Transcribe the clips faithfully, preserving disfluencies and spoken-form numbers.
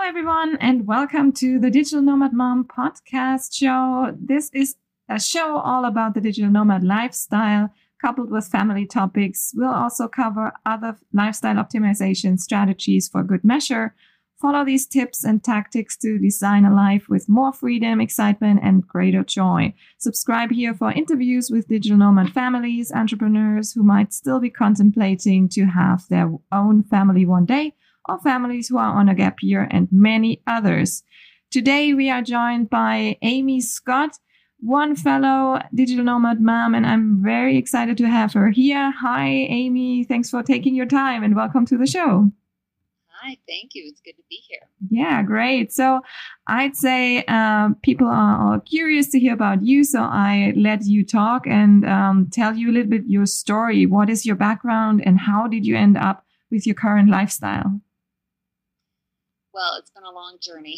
everyone, and welcome to the Digital Nomad Mom podcast show. This is a show all about the digital nomad lifestyle, coupled with family topics. We'll also cover other lifestyle optimization strategies for good measure. Follow these tips and tactics to design a life with more freedom, excitement, and greater joy. Subscribe here for interviews with digital nomad families, entrepreneurs who might still be contemplating to have their own family one day, or families who are on a gap year, and many others. Today, we are joined by Amy Scott, one fellow digital nomad mom, and I'm very excited to have her here. Hi, Amy. Thanks for taking your time and welcome to the show. Hi, thank you. It's good to be here. Yeah, great. So I'd say uh, people are all curious to hear about you, so I let you talk and um, tell you a little bit your story. What is your background and how did you end up with your current lifestyle? Well, it's been a long journey.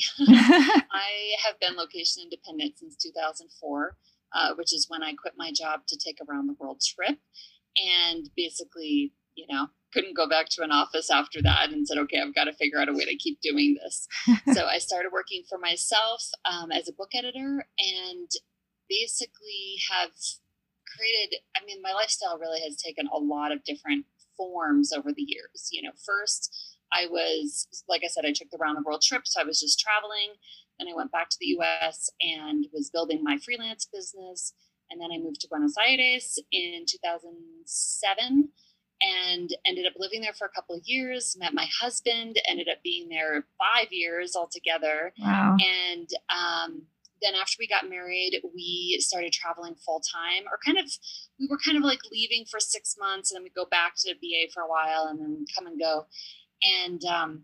I have been location independent since two thousand four, uh, which is when I quit my job to take a round the world trip, and basically, you know, couldn't go back to an office after that and said, okay, I've got to figure out a way to keep doing this. So I started working for myself um, as a book editor, and basically have created, I mean, my lifestyle really has taken a lot of different forms over the years. You know, first I was, like I said, I took the round the world trip. So I was just traveling. Then I went back to the U S and was building my freelance business. And then I moved to Buenos Aires in two thousand seven and ended up living there for a couple of years, met my husband, ended up being there five years altogether. Wow. And um, then after we got married, we started traveling full time, or kind of, we were kind of like leaving for six months and then we go back to B A for a while and then come and go. And um,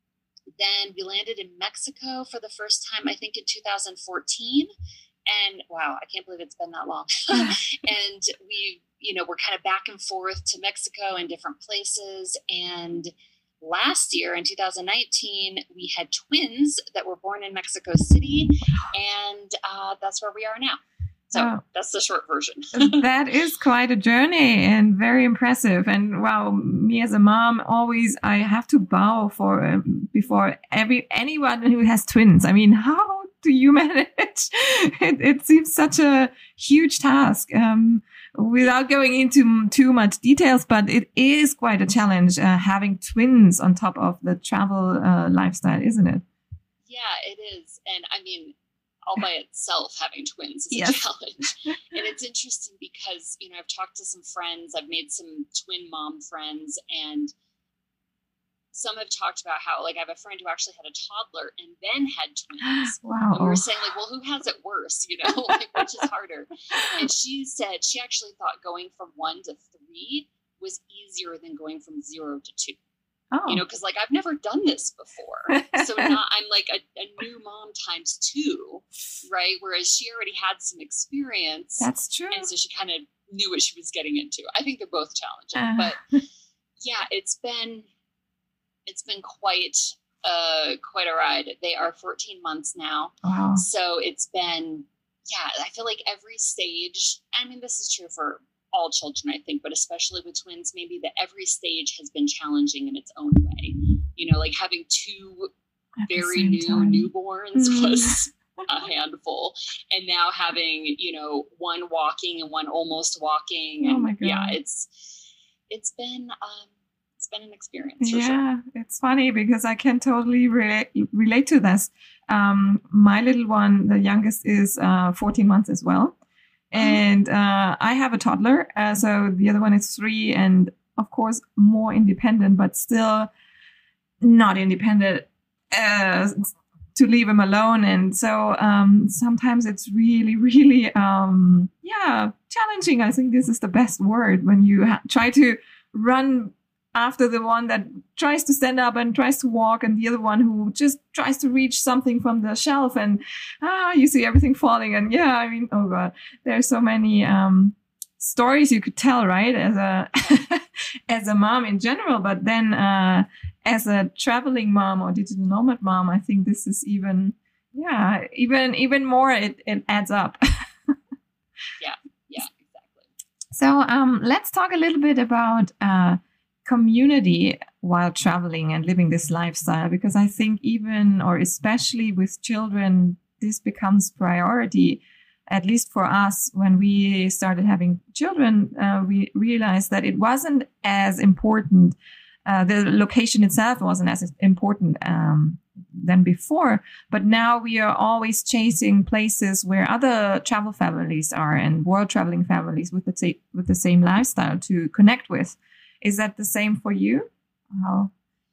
then we landed in Mexico for the first time, I think in two thousand fourteen. And wow, I can't believe it's been that long. And we, you know, we're kind of back and forth to Mexico and different places. And last year in two thousand nineteen, we had twins that were born in Mexico City. And uh, that's where we are now. So wow. That's the short version. That is quite a journey and very impressive. And wow, me as a mom, always I have to bow for um, before every anyone who has twins. I mean, how do you manage? It, it seems such a huge task. Um, without going into too much details, but it is quite a challenge uh, having twins on top of the travel uh, lifestyle, isn't it? Yeah, it is. And I mean, all by itself, having twins is yes. a challenge. And it's interesting because, you know, I've talked to some friends, I've made some twin mom friends, and some have talked about how, like, I have a friend who actually had a toddler and then had twins. Wow. And we were saying, like, well, who has it worse, you know, like, which is harder? And she said she actually thought going from one to three was easier than going from zero to two. Oh. You know, because like I've never done this before. So now I'm like a, a new mom times two, right? Whereas she already had some experience. That's true. And so she kind of knew what she was getting into. I think they're both challenging. Uh. But yeah, it's been it's been quite uh quite a ride. They are fourteen months now. Wow. So it's been, yeah, I feel like every stage, I mean, this is true for all children, I think, but especially with twins, maybe that every stage has been challenging in its own way. You know, like having two At very new time. newborns mm. was a handful. And now having, you know, one walking and one almost walking. Oh and my God. Yeah, it's, it's been, um, it's been an experience. For yeah, sure. It's funny because I can totally relate, relate to this. Um, my little one, the youngest, is uh, fourteen months as well. And uh, I have a toddler, uh, so the other one is three, and of course more independent, but still not independent uh, to leave him alone. And so um, sometimes it's really, really, um, yeah, challenging. I think this is the best word when you ha- try to run after the one that tries to stand up and tries to walk, and the other one who just tries to reach something from the shelf, and ah, you see everything falling. And yeah, I mean, oh God, there's so many um, stories you could tell, right? As a as a mom in general, but then uh, as a traveling mom or digital nomad mom, I think this is even, yeah, even even more. It it adds up. yeah, yeah, exactly. So um, let's talk a little bit about. Uh, community while traveling and living this lifestyle? Because I think even or especially with children, this becomes priority. At least for us, when we started having children, uh, we realized that it wasn't as important. Uh, the location itself wasn't as important um, than before. But now we are always chasing places where other travel families are and world traveling families with the sa- with the same lifestyle to connect with. Is that the same for you? How?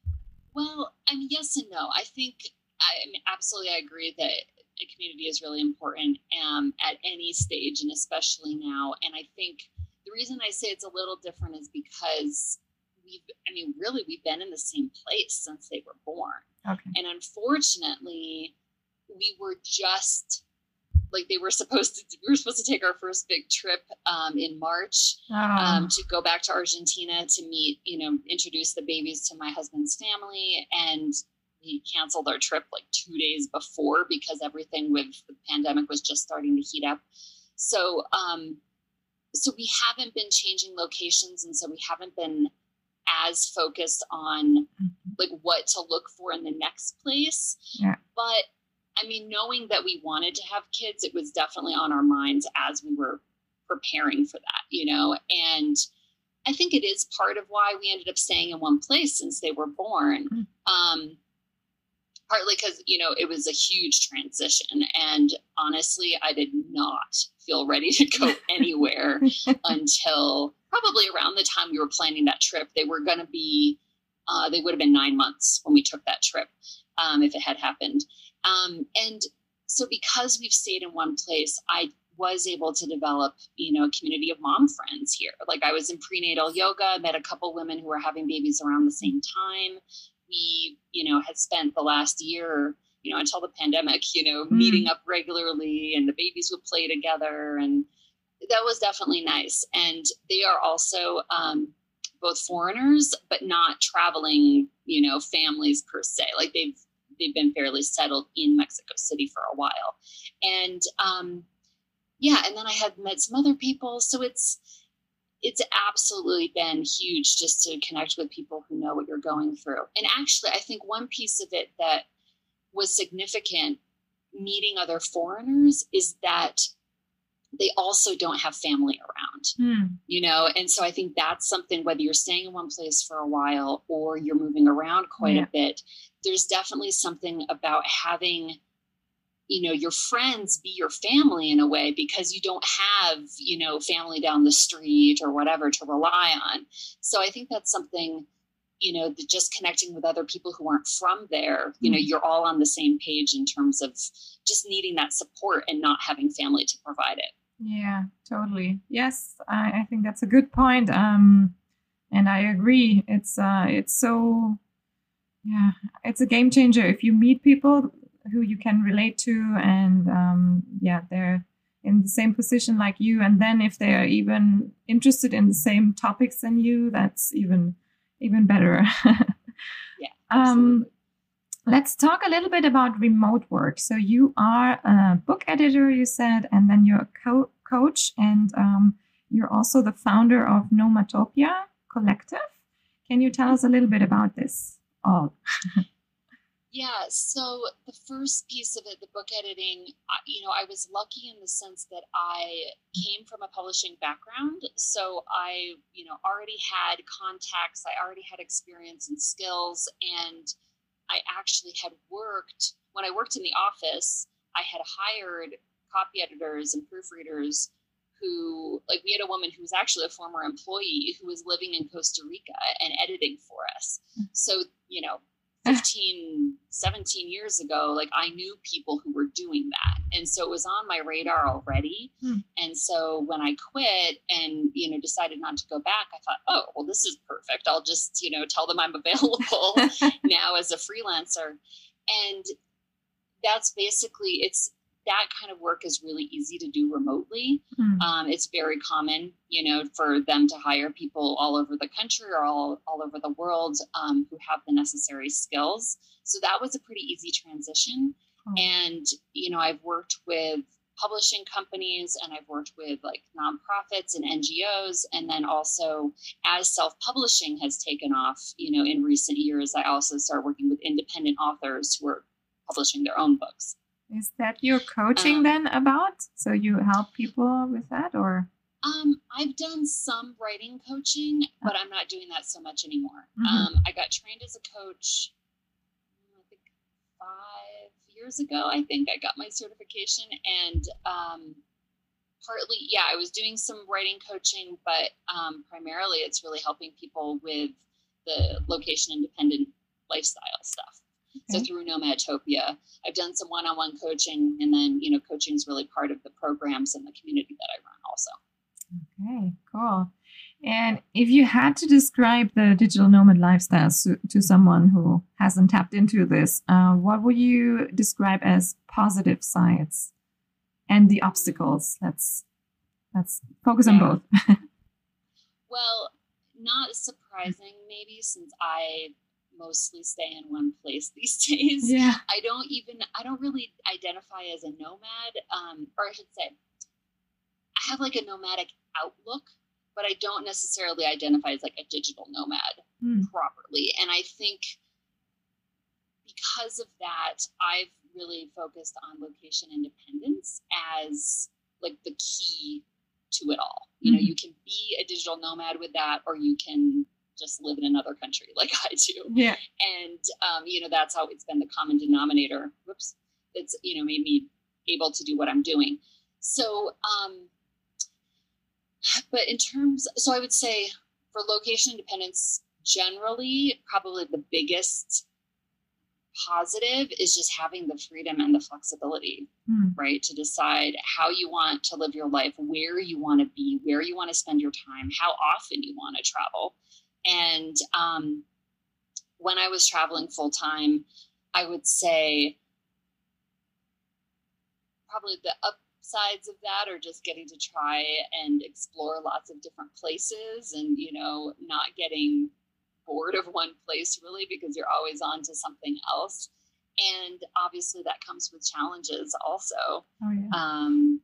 Well, I mean, yes and no. I think I mean, absolutely, I agree that a community is really important um, at any stage, and especially now. And I think the reason I say it's a little different is because we've, I mean, really, we've been in the same place since they were born. Okay. And unfortunately, we were just like they were supposed to. We were supposed to take our first big trip um, in March Oh. um, to go back to Argentina to meet, you know, introduce the babies to my husband's family, and we canceled our trip like two days before because everything with the pandemic was just starting to heat up. So, um, so we haven't been changing locations, and so we haven't been as focused on like what to look for in the next place. Yeah. But I mean, knowing that we wanted to have kids, it was definitely on our minds as we were preparing for that, you know, and I think it is part of why we ended up staying in one place since they were born. Um, partly because, you know, it was a huge transition, and honestly, I did not feel ready to go anywhere until probably around the time we were planning that trip. They were going to be, uh, they would have been nine months when we took that trip, um, if it had happened. Um, and so because we've stayed in one place, I was able to develop, you know, a community of mom friends here. Like I was in prenatal yoga, met a couple women who were having babies around the same time. We, you know, had spent the last year, you know, until the pandemic, you know, mm. meeting up regularly, and the babies would play together. And that was definitely nice. And they are also um, both foreigners, but not traveling, you know, families per se. Like they've, they've been fairly settled in Mexico City for a while. And um, yeah, and then I had met some other people. So it's, it's absolutely been huge just to connect with people who know what you're going through. And actually, I think one piece of it that was significant meeting other foreigners is that they also don't have family around, mm. you know? And so I think that's something, whether you're staying in one place for a while or you're moving around quite yeah. a bit, there's definitely something about having, you know, your friends be your family in a way, because you don't have, you know, family down the street or whatever to rely on. So I think that's something, you know, that just connecting with other people who aren't from there, you mm. know, you're all on the same page in terms of just needing that support and not having family to provide it. Yeah, totally. Yes, I, I think that's a good point. Um, and I agree. It's uh, it's so, yeah, it's a game changer if you meet people who you can relate to, and um, yeah, they're in the same position like you. And then if they're even interested in the same topics than you, that's even even better. Yeah, absolutely. Um, let's talk a little bit about remote work. So you are a book editor, you said, and then you're a co- coach, and um, you're also the founder of Nomatopia Collective. Can you tell us a little bit about this all? Yeah, so the first piece of it, the book editing, you know, I was lucky in the sense that I came from a publishing background. So I, you know, already had contacts, I already had experience and skills, and I actually had worked, when I worked in the office, I had hired copy editors and proofreaders who, like we had a woman who was actually a former employee who was living in Costa Rica and editing for us. So, you know, fifteen, seventeen years ago, like I knew people who were doing that. And so it was on my radar already. Hmm. And so when I quit and, you know, decided not to go back, I thought, oh, well, this is perfect. I'll just, you know, tell them I'm available now as a freelancer. And that's basically, it's, that kind of work is really easy to do remotely. Mm. Um, it's very common, you know, for them to hire people all over the country or all, all over the world um, who have the necessary skills. So that was a pretty easy transition. Mm. And, you know, I've worked with publishing companies, and I've worked with like nonprofits and N G Os. And then also as self-publishing has taken off, you know, in recent years, I also started working with independent authors who are publishing their own books. Is that your coaching um, then about? So you help people with that, or? Um, I've done some writing coaching, but I'm not doing that so much anymore. Mm-hmm. Um, I got trained as a coach, I think five years ago. I think I got my certification, and um, partly, yeah, I was doing some writing coaching, but um, primarily it's really helping people with the location independent lifestyle stuff. Okay. So through Nomadtopia, I've done some one-on-one coaching, and then, you know, coaching is really part of the programs and the community that I run also. Okay, cool. And if you had to describe the digital nomad lifestyle to, to someone who hasn't tapped into this, uh, what would you describe as positive sides and the obstacles? Let's let's focus yeah. on both. Well, not surprising, maybe, since I mostly stay in one place these days. Yeah. I don't even, I don't really identify as a nomad, um, or I should say, I have like a nomadic outlook, but I don't necessarily identify as like a digital nomad mm. properly. And I think because of that, I've really focused on location independence as like the key to it all. You mm-hmm. know, you can be a digital nomad with that, or you can just live in another country like I do. Yeah. And, um, you know, that's how it's been the common denominator. Whoops. It's, you know, made me able to do what I'm doing. So, um, but in terms, so I would say for location independence, generally, probably the biggest positive is just having the freedom and the flexibility, mm. right? To decide how you want to live your life, where you want to be, where you want to spend your time, how often you want to travel. And um, when I was traveling full time, I would say probably the upsides of that are just getting to try and explore lots of different places, and, you know, not getting bored of one place really, because you're always on to something else. And obviously that comes with challenges also. Oh, yeah. Um,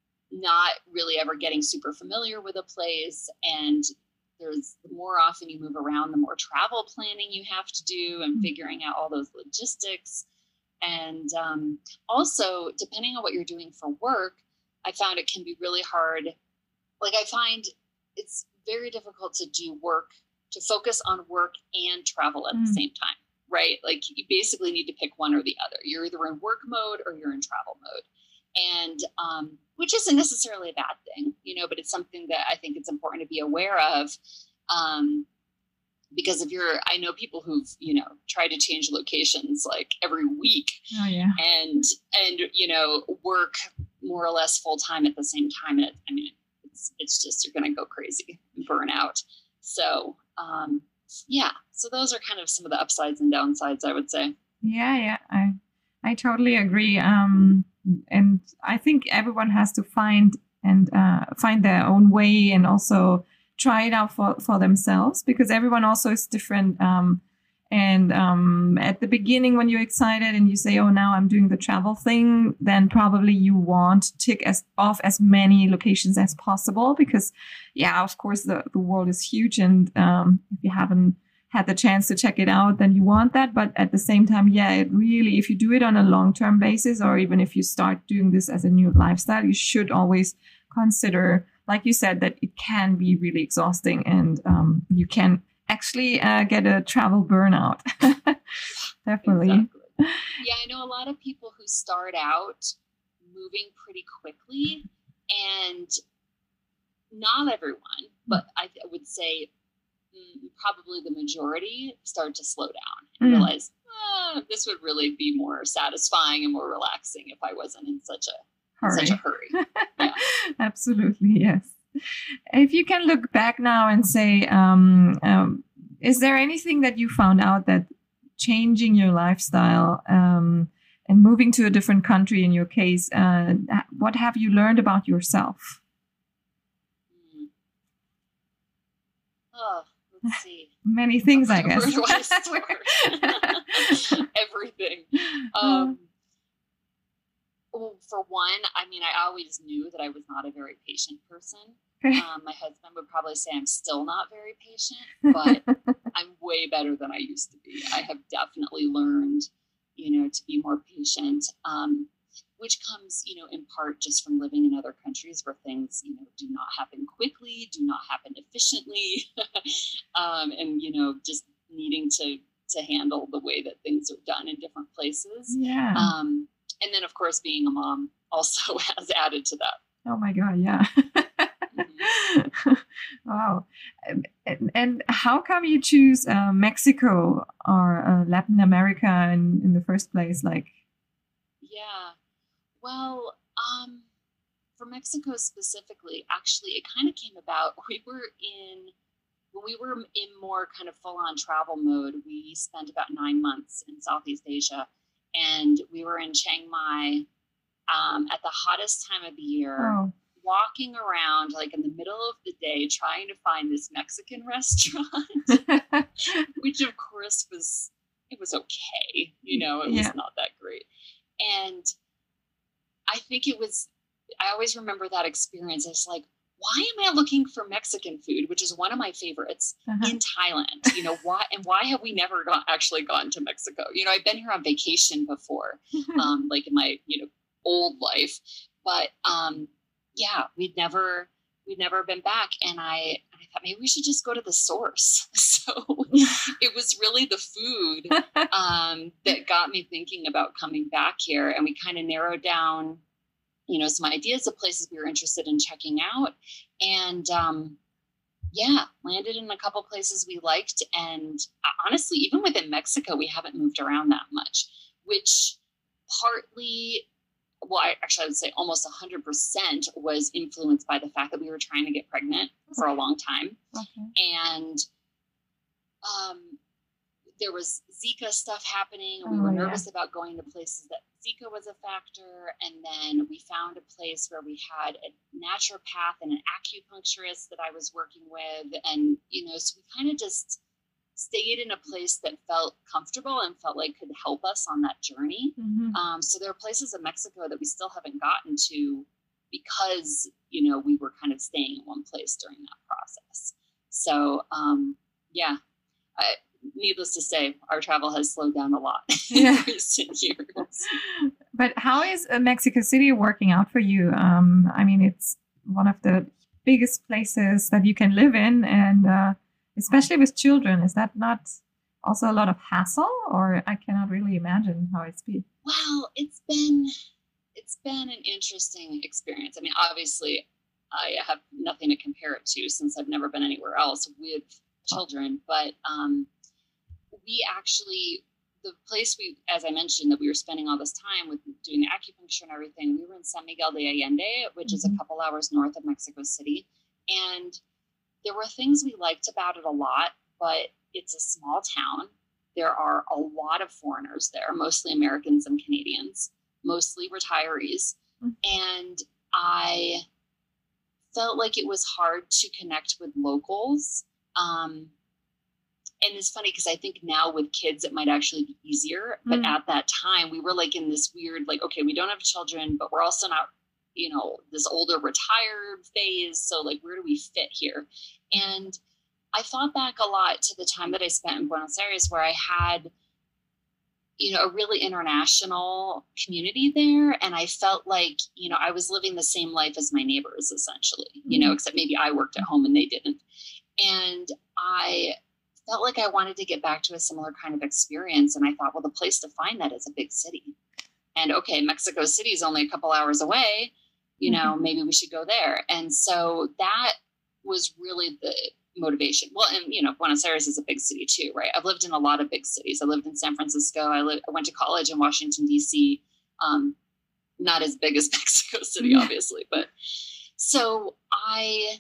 not really ever getting super familiar with a place, and there's the more often you move around, the more travel planning you have to do, and figuring out all those logistics. And um, also, depending on what you're doing for work, I found it can be really hard. Like, I find it's very difficult to do work, to focus on work and travel at mm. the same time, right? Like, you basically need to pick one or the other. You're either in work mode or you're in travel mode. And um, which isn't necessarily a bad thing, you know, but it's something that I think it's important to be aware of. Um, because if you're, I know people who've, you know, tried to change locations like every week. Oh, yeah. And, and, you know, work more or less full time at the same time. And it, I mean, it's, it's just, you're going to go crazy and burn out. So, um, yeah, so those are kind of some of the upsides and downsides, I would say. Yeah, yeah, I, I totally agree. Um, and I think everyone has to find and uh, find their own way, and also try it out for, for themselves, because everyone also is different. Um, and um, at the beginning, when you're excited and you say, oh, now I'm doing the travel thing, then probably you want to tick as off as many locations as possible, because, yeah, of course, the, the world is huge. And um, if you haven't had the chance to check it out, then you want that. But at the same time, yeah, it really, if you do it on a long-term basis, or even if you start doing this as a new lifestyle, you should always consider, like you said, that it can be really exhausting, and um, you can actually uh, get a travel burnout. Definitely. Exactly. Yeah, I know a lot of people who start out moving pretty quickly, and not everyone, but I th- would say mm, probably the majority start to slow down and mm. realize, oh, this would really be more satisfying and more relaxing if I wasn't in such a hurry. Such a hurry. Yeah. Absolutely, yes. If you can look back now and say, um, um, is there anything that you found out that changing your lifestyle um, and moving to a different country, in your case, uh, what have you learned about yourself? Mm. Oh, let's see. Many things, I guess. Where do I start? Everything. Um, well, for one, I mean, I always knew that I was not a very patient person. Okay. Um, my husband would probably say I'm still not very patient, but I'm way better than I used to be. I have definitely learned, you know, to be more patient, um, which comes, you know, in part just from living in other countries where things, you know, do not happen quickly, do not happen efficiently, um, and, you know, just needing to to handle the way that things are done in different places. Yeah. Um, and then, of course, being a mom also has added to that. Oh my God, yeah. Mm-hmm. Wow. And, and how come you choose uh, Mexico or uh, Latin America in, in the first place? Like, yeah. Well, um, for Mexico specifically, actually, it kind of came about. We were in, when we were in more kind of full on travel mode, we spent about nine months in Southeast Asia, and we were in Chiang Mai um, at the hottest time of the year. oh, Walking around like in the middle of the day trying to find this Mexican restaurant, which of course was, it was okay. You know, it Yeah. was not that great. And I think it was, I always remember that experience. It's like, why am I looking for Mexican food, which is one of my favorites, Uh-huh. in Thailand? You know, why, and why have we never gone, actually gone to Mexico? You know, I've been here on vacation before, um, like in my, you know, old life, but, um, yeah, we'd never, we'd never been back. And I, I thought maybe we should just go to the source. So it was really the food, um, that got me thinking about coming back here. And we kind of narrowed down, you know, some ideas of places we were interested in checking out. And, um, yeah, landed in a couple places we liked. And honestly, even within Mexico, we haven't moved around that much, which partly, well, I, actually, I would say almost one hundred percent was influenced by the fact that we were trying to get pregnant for a long time. Okay. And um, there was Zika stuff happening, and we Oh, were yeah. nervous about going to places that Zika was a factor. And then we found a place where we had a naturopath and an acupuncturist that I was working with. And, you know, so we kind of just stayed in a place that felt comfortable and felt like could help us on that journey. Mhm. Um, so there are places in Mexico that we still haven't gotten to because, you know, we were kind of staying in one place during that process. So, um, yeah, I, needless to say, our travel has slowed down a lot Yeah. in recent years. But how is uh, Mexico City working out for you? Um, I mean, it's one of the biggest places that you can live in, and uh, especially with children. Is that not also a lot of hassle, or I cannot really imagine how it's been? Well, it's been it's been an interesting experience. I mean, obviously, I have nothing to compare it to since I've never been anywhere else with children. But um, we actually, the place we, as I mentioned, that we were spending all this time with doing the acupuncture and everything, we were in San Miguel de Allende, which mm-hmm. is a couple hours north of Mexico City. And there were things we liked about it a lot, but it's a small town. There are a lot of foreigners there, mostly Americans and Canadians, mostly retirees. Mm-hmm. And I felt like it was hard to connect with locals. Um, and it's funny because I think now with kids, it might actually be easier. But mm-hmm. at that time, we were like in this weird, like, okay, we don't have children, but we're also not, you know, this older retired phase. So like, where do we fit here? And I thought back a lot to the time that I spent in Buenos Aires, where I had, you know, a really international community there. And I felt like, you know, I was living the same life as my neighbors, essentially, mm-hmm. you know, except maybe I worked at home and they didn't. And I felt like I wanted to get back to a similar kind of experience. And I thought, well, the place to find that is a big city. And okay, Mexico City is only a couple hours away, you know, mm-hmm. maybe we should go there. And so that was really the motivation. Well, and, you know, Buenos Aires is a big city too, right? I've lived in a lot of big cities. I lived in San Francisco. I lived, I went to college in Washington, D C, um, not as big as Mexico City, yeah. obviously, but so I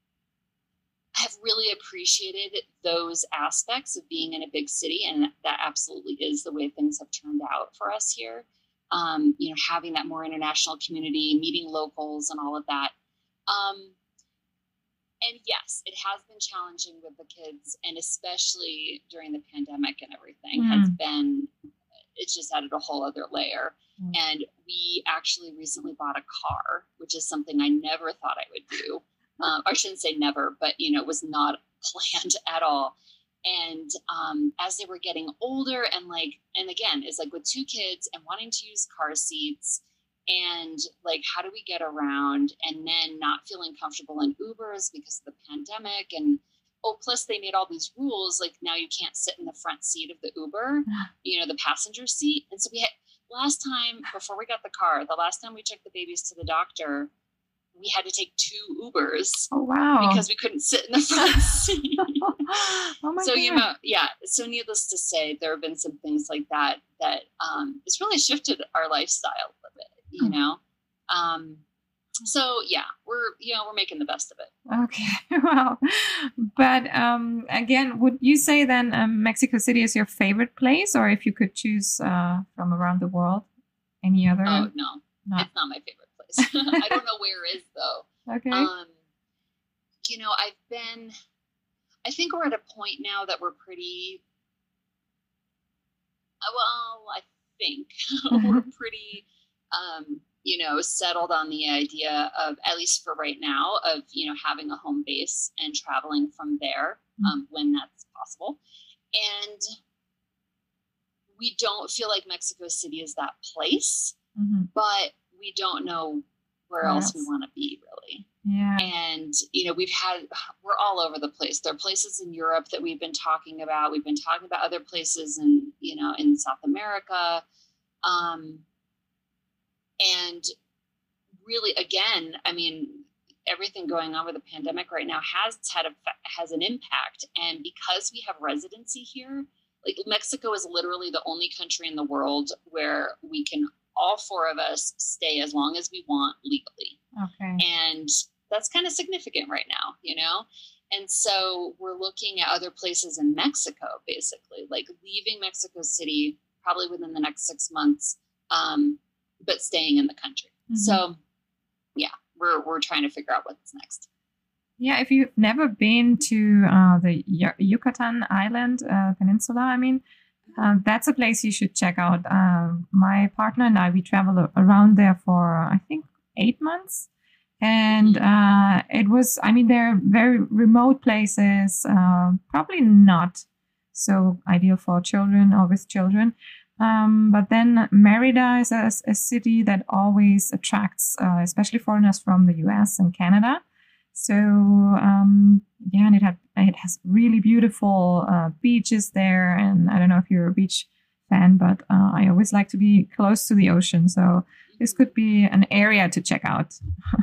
have really appreciated those aspects of being in a big city. And that absolutely is the way things have turned out for us here. Um, you know, having that more international community, meeting locals and all of that. Um, and yes, it has been challenging with the kids, and especially during the pandemic and everything mm. has been, it's just added a whole other layer. Mm. And we actually recently bought a car, which is something I never thought I would do. Um, I shouldn't say never, but, you know, it was not planned at all. And um, as they were getting older and like, and again, it's like with two kids and wanting to use car seats and like, how do we get around, and then not feeling comfortable in Ubers because of the pandemic. And, oh, plus they made all these rules. Like now you can't sit in the front seat of the Uber, you know, the passenger seat. And so we had, last time before we got the car, the last time we took the babies to the doctor, we had to take two Ubers. Oh, wow. Because we couldn't sit in the front seat. Oh my so, God. you know, yeah. So needless to say, there have been some things like that, that um, it's really shifted our lifestyle a bit, you know? Um, so yeah, we're, you know, we're making the best of it. Okay. Wow. But um, again, would you say then um, Mexico City is your favorite place, or if you could choose uh, from around the world, any other? Oh, no, not. It's not my favorite. I don't know where it is though. Okay. Um, you know, I've been, I think we're at a point now that we're pretty, well, I think we're pretty, um, you know, settled on the idea of, at least for right now, of, you know, having a home base and traveling from there um, mm-hmm. when that's possible. And we don't feel like Mexico City is that place, mm-hmm. but we don't know where yes. else we want to be, really. Yeah. And, you know, we've had, we're all over the place. There are places in Europe that we've been talking about. We've been talking about other places in, you know, in South America. Um, and really, again, I mean, everything going on with the pandemic right now has had a, has an impact. And because we have residency here, like Mexico is literally the only country in the world where we can all four of us stay as long as we want legally. Okay. And that's kind of significant right now, you know? And so we're looking at other places in Mexico, basically, like leaving Mexico City probably within the next six months, um, but staying in the country. Mm-hmm. So yeah, we're, we're trying to figure out what's next. Yeah. If you've never been to uh, the y- Yucatan Island uh, Peninsula, I mean, Uh, that's a place you should check out. Uh, my partner and I, we traveled around there for, I think, eight months. And uh, it was, I mean, they're very remote places, uh, probably not so ideal for children or with children. Um, but then Merida is a, a city that always attracts, uh, especially foreigners from the U S and Canada. So, um, yeah, and it had it has really beautiful uh, beaches there. And I don't know if you're a beach fan, but uh, I always like to be close to the ocean. So this could be an area to check out.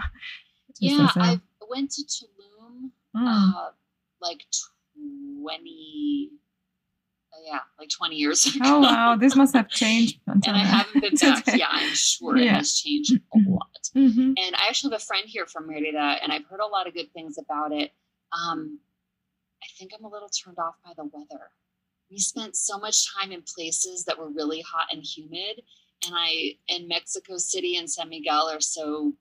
Yeah, a... I went to Tulum mm. uh, like twenty, uh, yeah, like twenty years ago. Oh, wow. This must have changed. And I haven't been back. Yeah, I'm sure yeah. it has changed a lot. Mm-hmm. And I actually have a friend here from Merida, and I've heard a lot of good things about it. Um, I think I'm a little turned off by the weather. We spent so much time in places that were really hot and humid, and I and Mexico City and San Miguel are so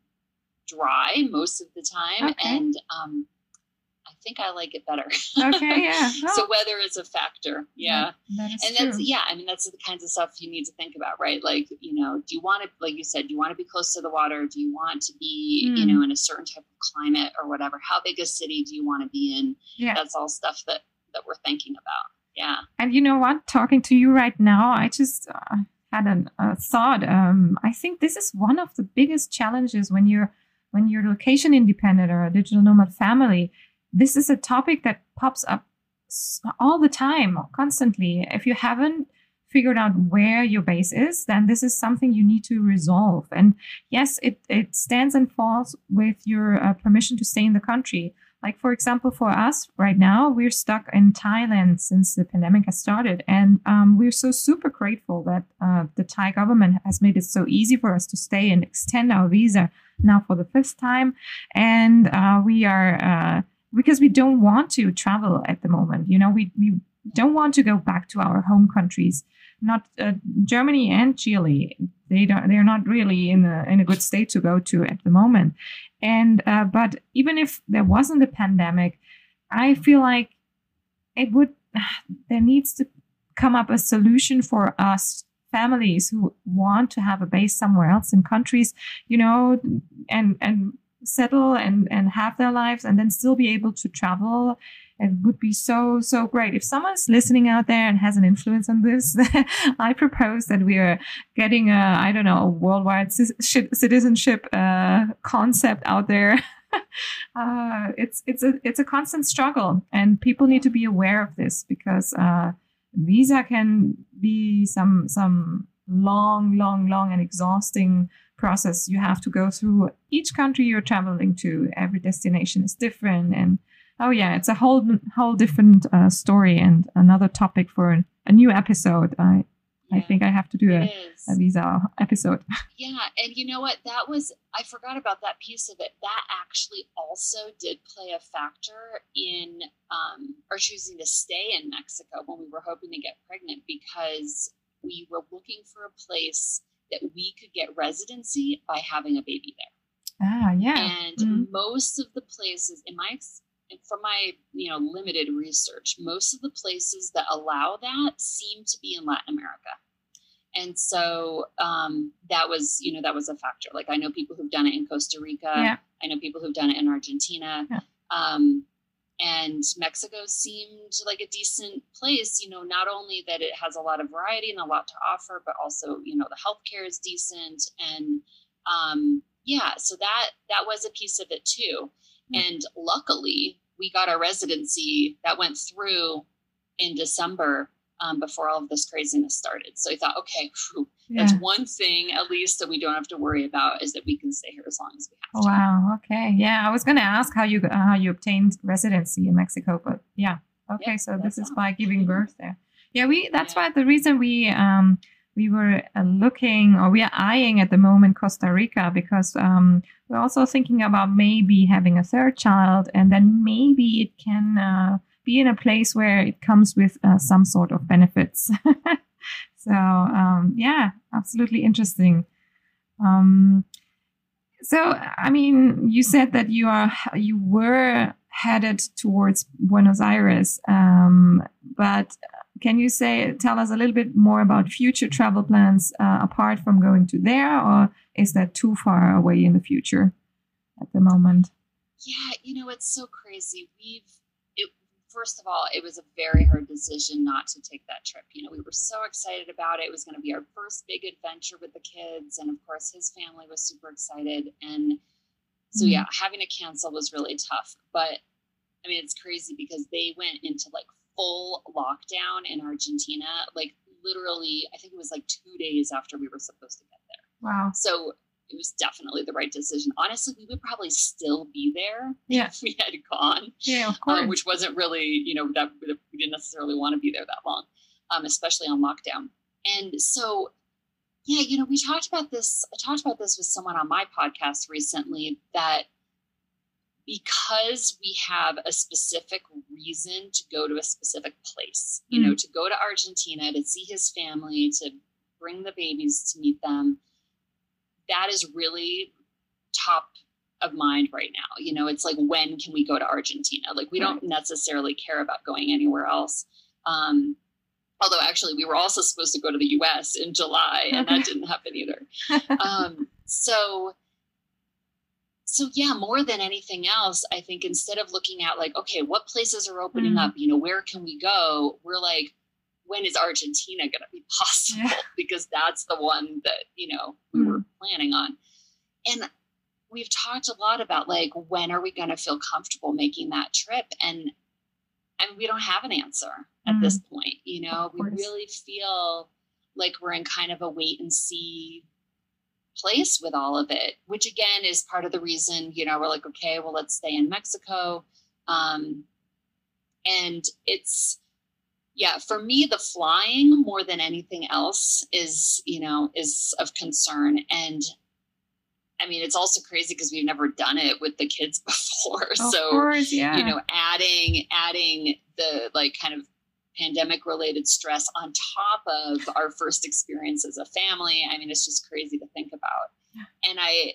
dry most of the time, okay. and um, I think I like it better. Okay, yeah. Oh. So weather is a factor, yeah. That, that is and true. that's yeah. I mean, that's the kinds of stuff you need to think about, right? Like, you know, do you want to, like you said, do you want to be close to the water? Do you want to be, mm. you know, in a certain type of climate or whatever? How big a city do you want to be in? Yeah, that's all stuff that that we're thinking about. Yeah. And you know what? Talking to you right now, I just uh, had an, a thought. Um, I think this is one of the biggest challenges when you're when you're location independent or a digital nomad family. This is a topic that pops up all the time, constantly. If you haven't figured out where your base is, then this is something you need to resolve. And yes, it, it stands and falls with your uh, permission to stay in the country. Like, for example, for us right now, we're stuck in Thailand since the pandemic has started. And um, we're so super grateful that uh, the Thai government has made it so easy for us to stay and extend our visa now for the fifth time. And uh, we are... Uh, because we don't want to travel at the moment. You know, we, we don't want to go back to our home countries. Not uh, Germany and Chile. They don't, they're not really in a, in a good state to go to at the moment. And, uh, but even if there wasn't a pandemic, I feel like it would, there needs to come up a solution for us families who want to have a base somewhere else in countries, you know, and and settle and and have their lives and then still be able to travel. It would be so, so great. If someone's listening out there and has an influence on this, I propose that we are getting a, I don't know, a worldwide citizenship uh, concept out there. uh, it's it's a it's a constant struggle, and people need to be aware of this, because uh, visa can be some some long, long, long and exhausting process you have to go through. Each country you're traveling to, every destination is different, and oh yeah, it's a whole whole different uh, story and another topic for a new episode. I yeah, I think I have to do a, a visa episode. Yeah, and you know what? That was, I forgot about that piece of it. That actually also did play a factor in um, our choosing to stay in Mexico when we were hoping to get pregnant, because we were looking for a place that we could get residency by having a baby there. Ah, yeah. And mm-hmm. most of the places in my experience, from my, you know, limited research, most of the places that allow that seem to be in Latin America. And so um, that was, you know, that was a factor. Like, I know people who've done it in Costa Rica. Yeah. I know people who've done it in Argentina. Yeah. Um, and Mexico seemed like a decent place, you know, not only that it has a lot of variety and a lot to offer, but also, you know, the healthcare is decent. And um, yeah, so that, that was a piece of it too. Yeah. And luckily, we got our residency that went through in December um, before all of this craziness started. So I thought, okay, whew, yeah. that's one thing at least that we don't have to worry about, is that we can stay here as long as we have to. Wow. Okay. Yeah. I was going to ask how you uh, how you obtained residency in Mexico, but yeah. Okay. Yep, so this is by giving birth there. Yeah. We. That's yeah. why the reason we um we were uh, looking, or we are eyeing at the moment, Costa Rica, because um, we're also thinking about maybe having a third child, and then maybe it can uh, be in a place where it comes with uh, some sort of benefits. So, um, yeah, absolutely interesting. Um, so, I mean, you said that you are you were headed towards Buenos Aires, um, but can you say, tell us a little bit more about future travel plans uh, apart from going to there, or is that too far away in the future at the moment? Yeah, you know, it's so crazy. We've, it, first of all, it was a very hard decision not to take that trip. You know, we were so excited about it. It was going to be our first big adventure with the kids. And of course, his family was super excited. And so, mm-hmm. yeah, having to cancel was really tough. But I mean, it's crazy because they went into like full lockdown in Argentina, like literally, I think it was like two days after we were supposed to get there. Wow. So it was definitely the right decision. Honestly, we would probably still be there yeah. if we had gone. Yeah, of course. Um, which wasn't really, you know, that we didn't necessarily want to be there that long, um, especially on lockdown. And so, yeah, you know, we talked about this. I talked about this with someone on my podcast recently, that because we have a specific reason to go to a specific place, you mm-hmm. know, to go to Argentina, to see his family, to bring the babies to meet them, that is really top of mind right now. You know, it's like, when can we go to Argentina? Like, we right. don't necessarily care about going anywhere else. Um, although actually we were also supposed to go to the U S in July, and that didn't happen either. Um, so So yeah, more than anything else, I think instead of looking at like, okay, what places are opening mm. up, you know, where can we go? We're like, when is Argentina going to be possible? Yeah. Because that's the one that, you know, we mm. were planning on. And we've talked a lot about like, when are we going to feel comfortable making that trip? And and we don't have an answer at mm. this point. You know, we really feel like we're in kind of a wait and see place with all of it, which again is part of the reason, you know, we're like, okay, well, let's stay in Mexico. Um, and it's, yeah, for me, the flying more than anything else is, you know, is of concern. And I mean, it's also crazy because we've never done it with the kids before. Of so, course, yeah. you know, adding, adding the like kind of pandemic related stress on top of our first experience as a family. I mean, it's just crazy to think about. Yeah. And I,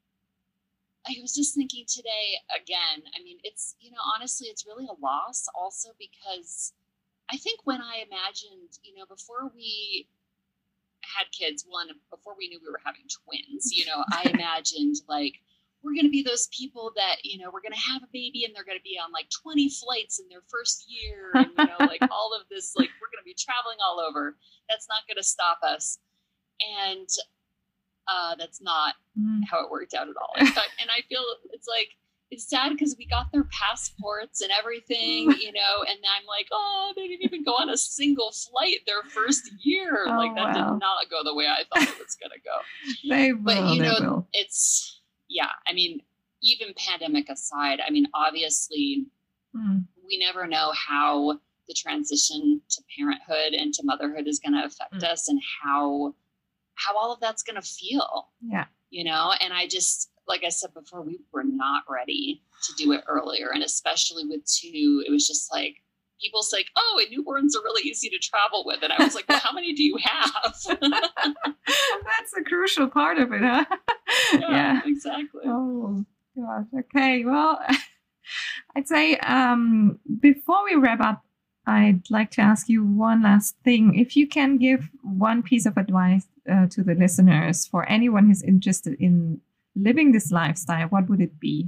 I was just thinking today again, I mean, it's, you know, honestly, it's really a loss also, because I think when I imagined, you know, before we had kids, one, before we knew we were having twins, you know, I imagined like, we're going to be those people that, you know, we're going to have a baby and they're going to be on like twenty flights in their first year. And, you know, like all of this, like we're going to be traveling all over. That's not going to stop us. And uh, that's not mm. how it worked out at all. In fact, and I feel it's like, it's sad because we got their passports and everything, you know, and I'm like, oh, they didn't even go on a single flight their first year. Oh, like that wow. did not go the way I thought it was going to go. They will, but, you they know, will. it's, yeah, I mean, even pandemic aside, I mean, obviously mm. we never know how the transition to parenthood and to motherhood is going to affect mm. us and how, how all of that's going to feel. Yeah. You know, and I just, like I said before, we were not ready to do it earlier. And especially with two, it was just like, people say, oh, and newborns are really easy to travel with. And I was like, well, how many do you have? That's a crucial part of it, huh? Yeah, yeah. Exactly. Oh, gosh. Okay. Well, I'd say um, before we wrap up, I'd like to ask you one last thing. If you can give one piece of advice uh, to the listeners for anyone who's interested in living this lifestyle, what would it be?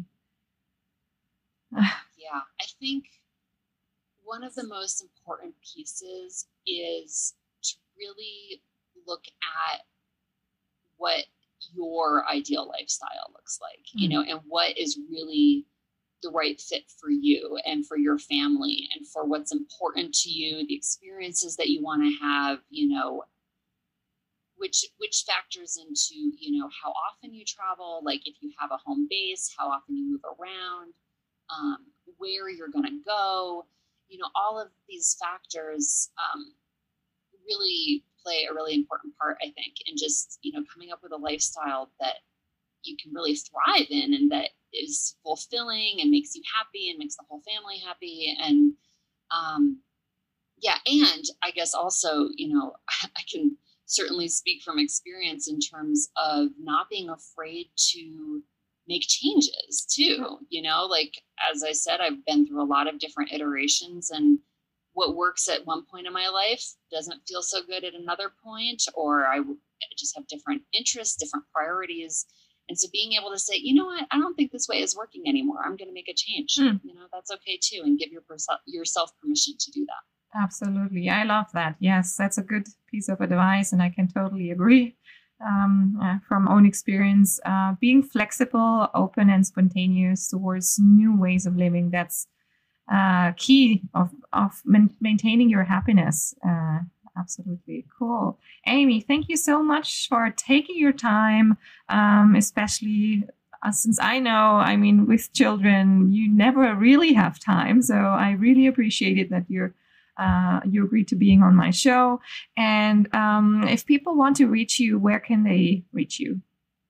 Yeah, I think one of the most important pieces is to really look at what your ideal lifestyle looks like, mm-hmm. you know, and what is really the right fit for you and for your family and for what's important to you, the experiences that you want to have, you know, which which factors into, you know, how often you travel, like if you have a home base, how often you move around, um, where you're going to go, you know, all of these factors um, really play a really important part, I think, in just, you know, coming up with a lifestyle that you can really thrive in and that is fulfilling and makes you happy and makes the whole family happy. And um, yeah, and I guess also, you know, I can certainly speak from experience in terms of not being afraid to make changes too, you know, like, as I said, I've been through a lot of different iterations, and what works at one point in my life doesn't feel so good at another point, or I just have different interests, different priorities. And so being able to say, you know what, I don't think this way is working anymore. I'm going to make a change. Mm. You know, that's okay too. And give your yourself permission to do that. Absolutely. I love that. Yes, that's a good piece of advice. And I can totally agree um, uh, from own experience. Uh, being flexible, open and spontaneous towards new ways of living. That's uh, key of, of man- maintaining your happiness. Uh, absolutely. Cool. Amy, thank you so much for taking your time, um, especially uh, since I know, I mean, with children, you never really have time. So I really appreciate it that you're Uh, you agreed to being on my show. And um, if people want to reach you, where can they reach you?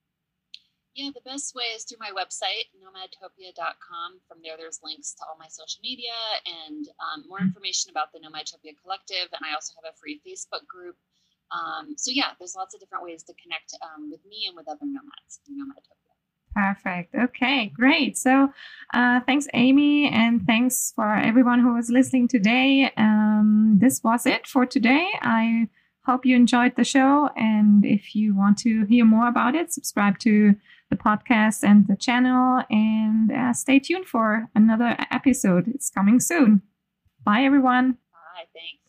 Yeah, the best way is through my website, nomadtopia dot com. From there, there's links to all my social media and um, more information about the Nomadtopia Collective. And I also have a free Facebook group. Um, so yeah, there's lots of different ways to connect um, with me and with other nomads through Nomadtopia. Perfect. Okay, great. So uh, thanks, Amy, and thanks for everyone who was listening today. Um, this was it for today. I hope you enjoyed the show. And if you want to hear more about it, subscribe to the podcast and the channel, and uh, stay tuned for another episode. It's coming soon. Bye, everyone. Bye. Thanks.